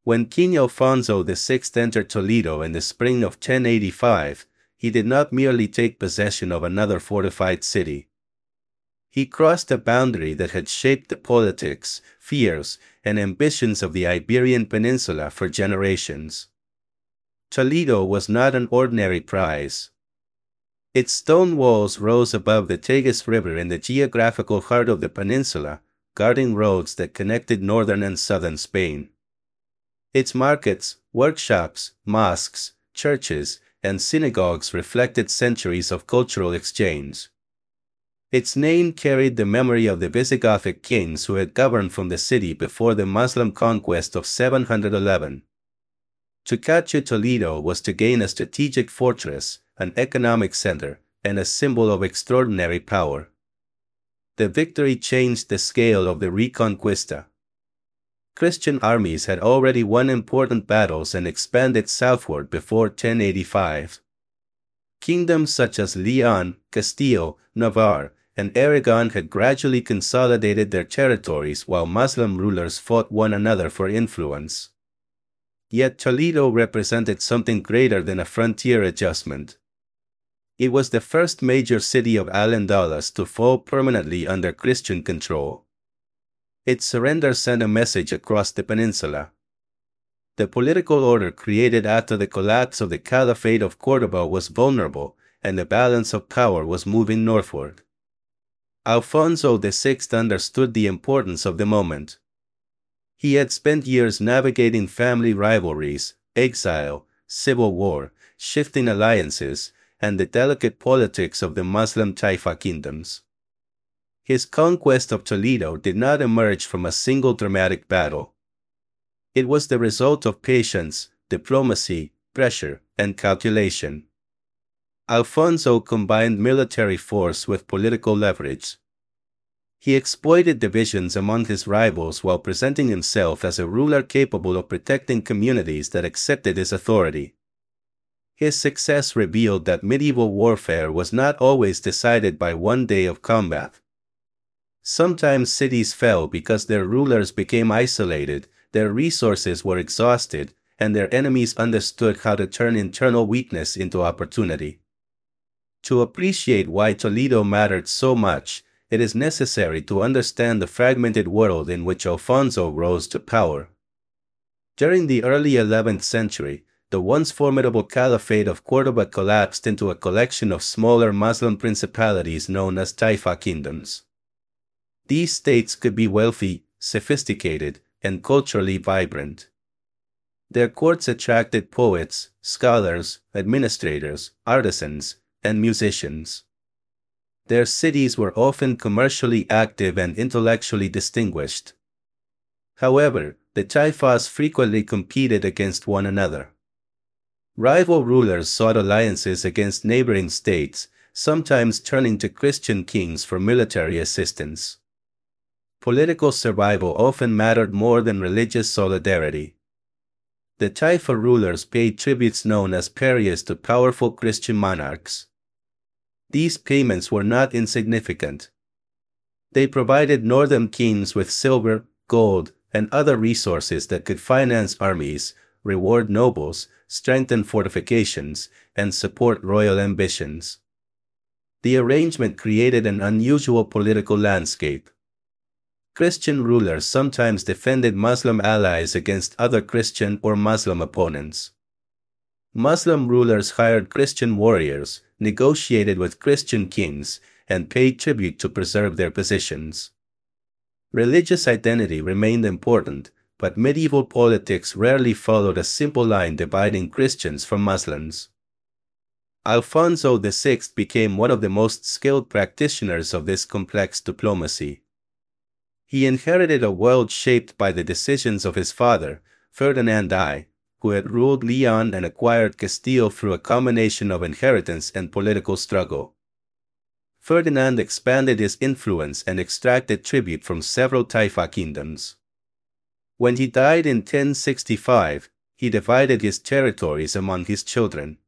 When King Alfonso VI entered Toledo in the spring of 1085, he did not merely take possession of another fortified city. He crossed a boundary that had shaped the politics, fears, and ambitions of the Iberian Peninsula for generations. Toledo was not an ordinary prize. Its stone walls rose above the Tagus River in the geographical heart of the peninsula, guarding roads that connected northern and southern Spain. Its markets, workshops, mosques, churches, and synagogues reflected centuries of cultural exchange. Its name carried the memory of the Visigothic kings who had governed from the city before the Muslim conquest of 711. To capture Toledo was to gain a strategic fortress, an economic center, and a symbol of extraordinary power. The victory changed the scale of the Reconquista. Christian armies had already won important battles and expanded southward before 1085. Kingdoms such as Leon, Castile, Navarre, and Aragon had gradually consolidated their territories while Muslim rulers fought one another for influence. Yet Toledo represented something greater than a frontier adjustment. It was the first major city of Al-Andalus to fall permanently under Christian control. Its surrender sent a message across the peninsula. The political order created after the collapse of the Caliphate of Córdoba was vulnerable, and the balance of power was moving northward. Alfonso VI understood the importance of the moment. He had spent years navigating family rivalries, exile, civil war, shifting alliances, and the delicate politics of the Muslim Taifa kingdoms. His conquest of Toledo did not emerge from a single dramatic battle. It was the result of patience, diplomacy, pressure, and calculation. Alfonso combined military force with political leverage. He exploited divisions among his rivals while presenting himself as a ruler capable of protecting communities that accepted his authority. His success revealed that medieval warfare was not always decided by one day of combat. Sometimes cities fell because their rulers became isolated, their resources were exhausted, and their enemies understood how to turn internal weakness into opportunity. To appreciate why Toledo mattered so much, it is necessary to understand the fragmented world in which Alfonso rose to power. During the early 11th century, the once formidable Caliphate of Córdoba collapsed into a collection of smaller Muslim principalities known as Taifa kingdoms. These states could be wealthy, sophisticated, and culturally vibrant. Their courts attracted poets, scholars, administrators, artisans, and musicians. Their cities were often commercially active and intellectually distinguished. However, the Taifas frequently competed against one another. Rival rulers sought alliances against neighboring states, sometimes turning to Christian kings for military assistance. Political survival often mattered more than religious solidarity. The Taifa rulers paid tributes known as parias to powerful Christian monarchs. These payments were not insignificant. They provided northern kings with silver, gold, and other resources that could finance armies, reward nobles, strengthen fortifications, and support royal ambitions. The arrangement created an unusual political landscape. Christian rulers sometimes defended Muslim allies against other Christian or Muslim opponents. Muslim rulers hired Christian warriors, negotiated with Christian kings, and paid tribute to preserve their positions. Religious identity remained important, but medieval politics rarely followed a simple line dividing Christians from Muslims. Alfonso VI became one of the most skilled practitioners of this complex diplomacy. He inherited a world shaped by the decisions of his father, Ferdinand I, who had ruled Leon and acquired Castile through a combination of inheritance and political struggle. Ferdinand expanded his influence and extracted tribute from several Taifa kingdoms. When he died in 1065, he divided his territories among his children.